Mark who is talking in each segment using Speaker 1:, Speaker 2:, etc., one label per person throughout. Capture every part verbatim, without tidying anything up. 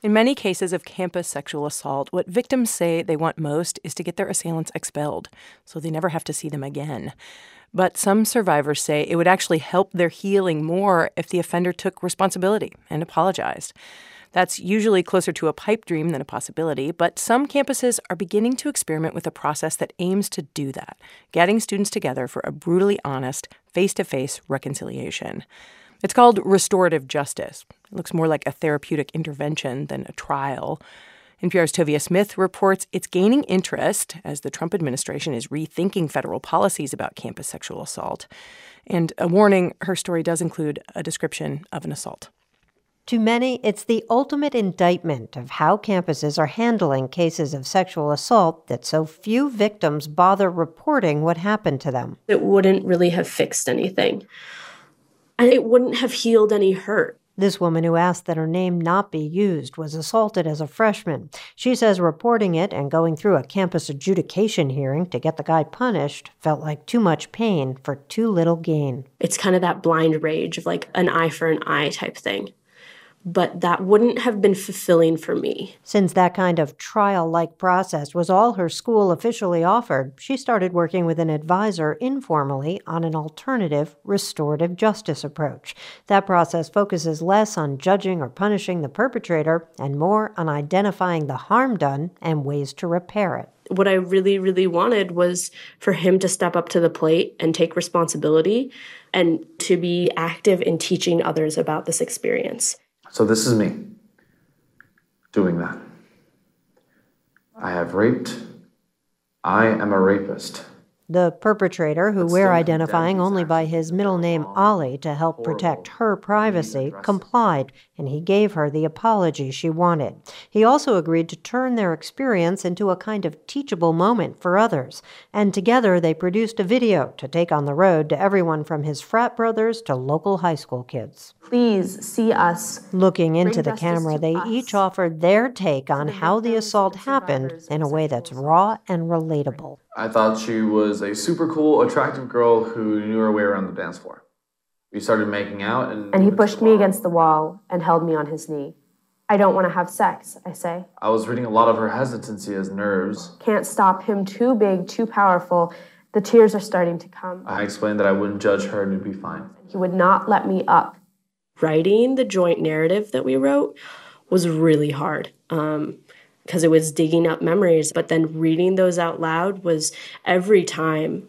Speaker 1: In many cases of campus sexual assault, what victims say they want most is to get their assailants expelled, so they never have to see them again. But some survivors say it would actually help their healing more if the offender took responsibility and apologized. That's usually closer to a pipe dream than a possibility, but some campuses are beginning to experiment with a process that aims to do that, getting students together for a brutally honest, face-to-face reconciliation. It's called restorative justice. It looks more like a therapeutic intervention than a trial. N P R's Tovia Smith reports it's gaining interest as the Trump administration is rethinking federal policies about campus sexual assault. And a warning, her story does include a description of an assault.
Speaker 2: To many, it's the ultimate indictment of how campuses are handling cases of sexual assault that so few victims bother reporting what happened to them.
Speaker 3: It wouldn't really have fixed anything. And it wouldn't have healed any hurt.
Speaker 2: This woman who asked that her name not be used was assaulted as a freshman. She says reporting it and going through a campus adjudication hearing to get the guy punished felt like too much pain for too little gain.
Speaker 3: It's kind of that blind rage of like an eye for an eye type thing. But that wouldn't have been fulfilling for me.
Speaker 2: Since that kind of trial-like process was all her school officially offered, she started working with an advisor informally on an alternative restorative justice approach. That process focuses less on judging or punishing the perpetrator and more on identifying the harm done and ways to repair it.
Speaker 3: What I really, really wanted was for him to step up to the plate and take responsibility and to be active in teaching others about this experience.
Speaker 4: So this is me doing that. I have raped. I am a rapist.
Speaker 2: The perpetrator, who we're identifying only by his middle name Ollie to help protect her privacy, complied, and he gave her the apology she wanted. He also agreed to turn their experience into a kind of teachable moment for others, and together they produced a video to take on the road to everyone from his frat brothers to local high school kids.
Speaker 5: Please see us.
Speaker 2: Looking into the camera, they each offered their take on how the assault happened in a way that's raw and relatable.
Speaker 4: I thought she was a super cool, attractive girl who knew her way around the dance floor. We started making out and...
Speaker 5: And he pushed me against the wall and held me on his knee. I don't want to have sex, I say.
Speaker 4: I was reading a lot of her hesitancy as nerves.
Speaker 5: Can't stop him, too big, too powerful. The tears are starting to come.
Speaker 4: I explained that I wouldn't judge her and it'd be fine.
Speaker 5: He would not let me up.
Speaker 3: Writing the joint narrative that we wrote was really hard. Um... because it was digging up memories, but then reading those out loud was every time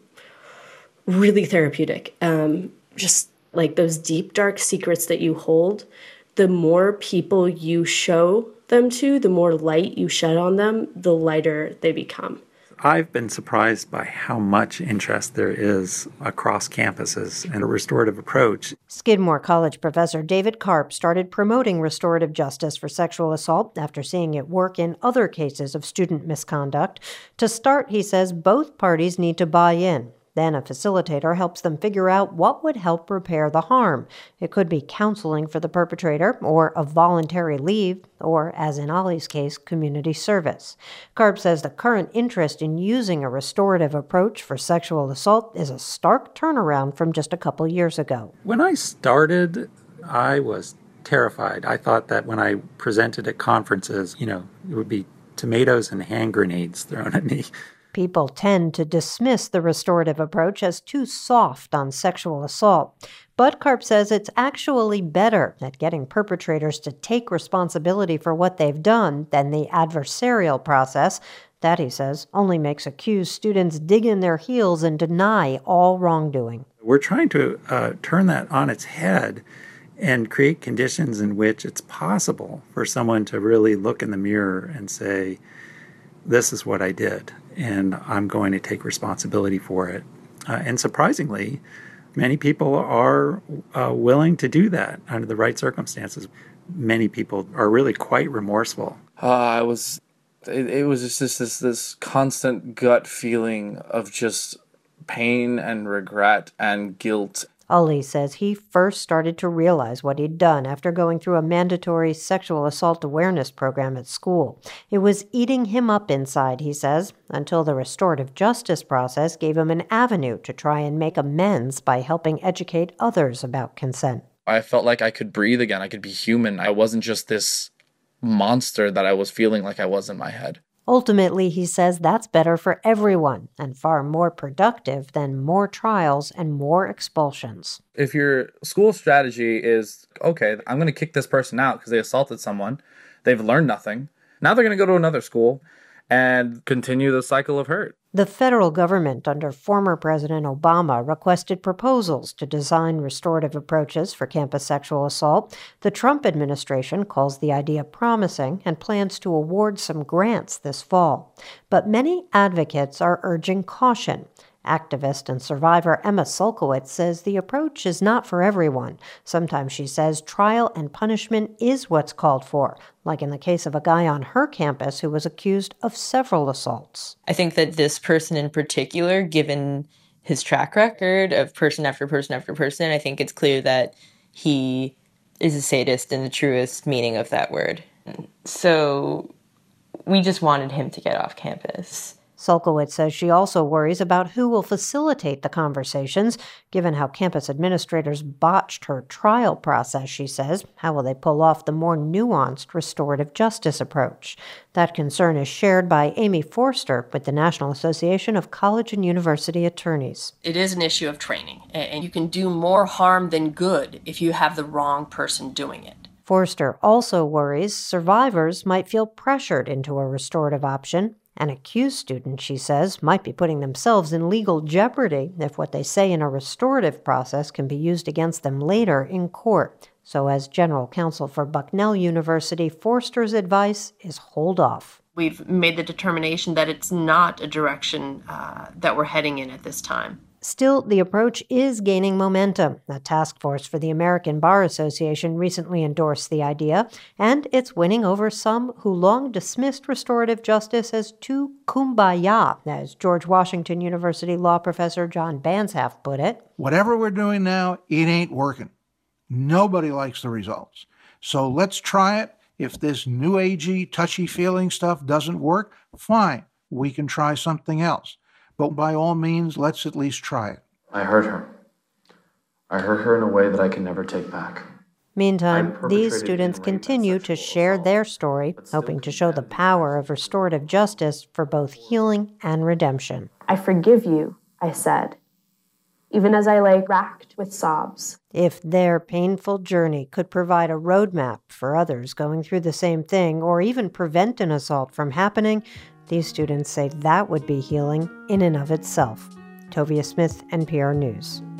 Speaker 3: really therapeutic. Um, just like those deep, dark secrets that you hold, the more people you show them to, the more light you shed on them, the lighter they become.
Speaker 6: I've been surprised by how much interest there is across campuses in a restorative approach.
Speaker 2: Skidmore College professor David Karp started promoting restorative justice for sexual assault after seeing it work in other cases of student misconduct. To start, he says, both parties need to buy in. Then a facilitator helps them figure out what would help repair the harm. It could be counseling for the perpetrator, or a voluntary leave, or, as in Ollie's case, community service. Karp says the current interest in using a restorative approach for sexual assault is a stark turnaround from just a couple years ago.
Speaker 6: When I started, I was terrified. I thought that when I presented at conferences, you know, it would be tomatoes and hand grenades thrown at me.
Speaker 2: People tend to dismiss the restorative approach as too soft on sexual assault. But Karp says it's actually better at getting perpetrators to take responsibility for what they've done than the adversarial process. That, he says, only makes accused students dig in their heels and deny all wrongdoing.
Speaker 6: We're trying to uh, turn that on its head and create conditions in which it's possible for someone to really look in the mirror and say, this is what I did, and I'm going to take responsibility for it. Uh, and surprisingly, many people are uh, willing to do that under the right circumstances. Many people are really quite remorseful.
Speaker 7: Uh, I was, it, it was just this, this this constant gut feeling of just pain and regret and guilt.
Speaker 2: Ali says he first started to realize what he'd done after going through a mandatory sexual assault awareness program at school. It was eating him up inside, he says, until the restorative justice process gave him an avenue to try and make amends by helping educate others about consent.
Speaker 7: I felt like I could breathe again. I could be human. I wasn't just this monster that I was feeling like I was in my head.
Speaker 2: Ultimately, he says that's better for everyone and far more productive than more trials and more expulsions.
Speaker 7: If your school strategy is, okay, I'm going to kick this person out because they assaulted someone, they've learned nothing, now they're going to go to another school and continue the cycle of hurt.
Speaker 2: The federal government under former President Obama requested proposals to design restorative approaches for campus sexual assault. The Trump administration calls the idea promising and plans to award some grants this fall. But many advocates are urging caution. Activist and survivor Emma Sulkowicz says the approach is not for everyone. Sometimes, she says, trial and punishment is what's called for, like in the case of a guy on her campus who was accused of several assaults.
Speaker 8: I think that this person in particular, given his track record of person after person after person, I think it's clear that he is a sadist in the truest meaning of that word. So we just wanted him to get off campus.
Speaker 2: Sulkowicz says she also worries about who will facilitate the conversations, given how campus administrators botched her trial process, she says. How will they pull off the more nuanced restorative justice approach? That concern is shared by Amy Forster with the National Association of College and University Attorneys.
Speaker 9: It is an issue of training, and you can do more harm than good if you have the wrong person doing it.
Speaker 2: Forster also worries survivors might feel pressured into a restorative option. An accused student, she says, might be putting themselves in legal jeopardy if what they say in a restorative process can be used against them later in court. So as general counsel for Bucknell University, Forster's advice is hold off.
Speaker 9: We've made the determination that it's not a direction uh, that we're heading in at this time.
Speaker 2: Still, the approach is gaining momentum. A task force for the American Bar Association recently endorsed the idea, and it's winning over some who long dismissed restorative justice as too kumbaya, as George Washington University law professor John Banzhaf put it.
Speaker 10: Whatever we're doing now, it ain't working. Nobody likes the results. So let's try it. If this new agey, touchy-feeling stuff doesn't work, fine. We can try something else. But by all means, let's at least try it.
Speaker 4: I hurt her. I hurt her in a way that I can never take back.
Speaker 2: Meantime, these students continue to share their story, hoping to show the power of restorative justice for both healing and redemption.
Speaker 5: I forgive you, I said, even as I lay racked with sobs.
Speaker 2: If their painful journey could provide a roadmap for others going through the same thing, or even prevent an assault from happening, these students say that would be healing in and of itself. Tovia Smith, N P R News.